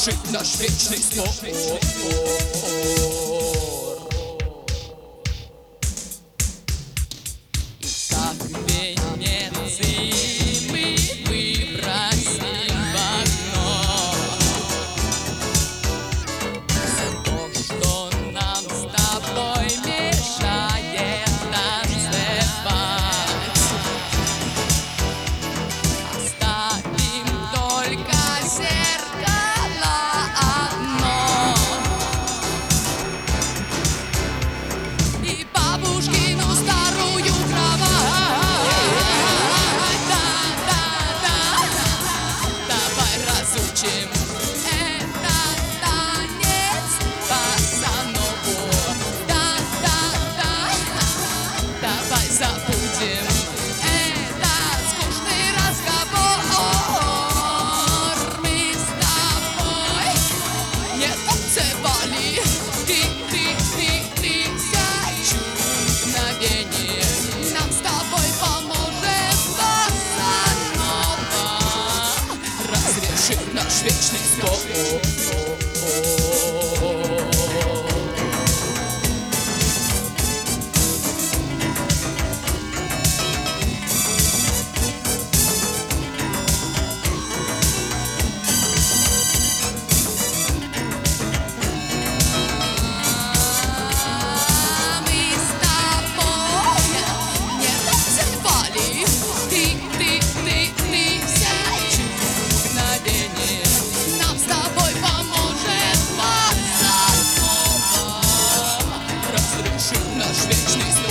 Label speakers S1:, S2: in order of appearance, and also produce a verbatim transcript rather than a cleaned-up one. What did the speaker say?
S1: разрешить наш вечный спор. Как Венеции мы выбросим в окно все то, что нам с тобой мешает танцевать. Оставим только зеркало одно и бабушкину старую кровать. Разучим этот танец босса-нову. Да-да-да, давай забудем этот скучный разговор. Мы с тобой не танцевали ты, ты, ты, тысячу мгновений. Нам с тобой поможет босса-нова разрешить наш вечный спор. Мы с тобой не танцевали ты, ты, ты, тысячу мгновений. Нам с тобой поможет босса-нова разрешить наш вечный спор.